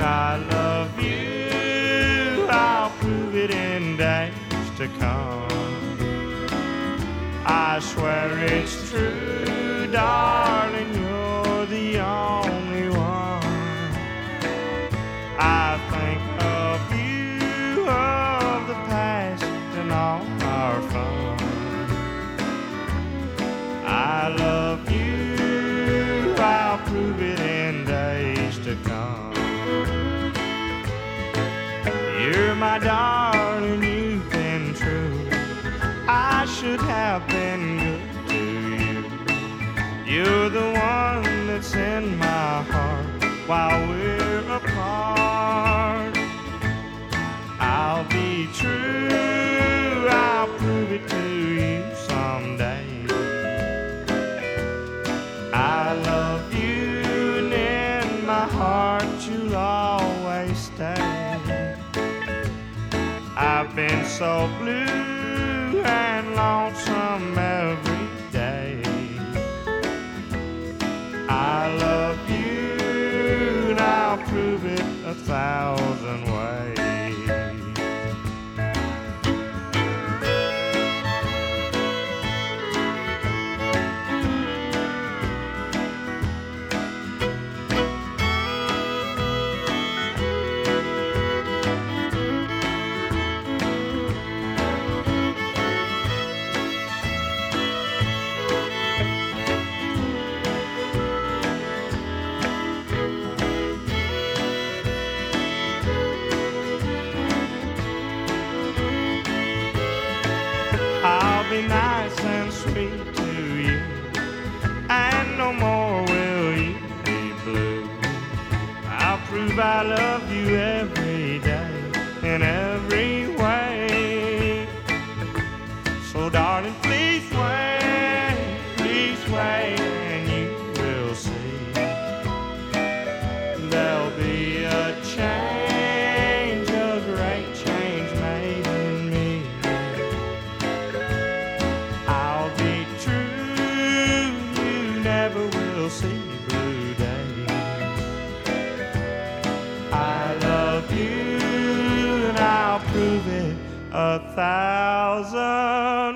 I love you, I'll prove it in days to come. I swear it's true, darling, you're the only one. I think of you, of the past and all our fun. I love you, I'll prove it in days to come. You're my darling, you've been true. I should have been good to you. You're the one that's in my heart while we're apart. I'll be true, I'll prove it to you someday. I love you, and in my heart you'll always stay. I've been so blue and lonesome every day. I love you, and I'll prove it 1,000 ways. I'll be nice and sweet to you, and no more will you be blue. I'll prove I love you every day, in every way. So darling, please wait, and you will see. There'll be a change, a great change made in me. I'll be true, you never will see blue days. I love you, and I'll prove it 1,000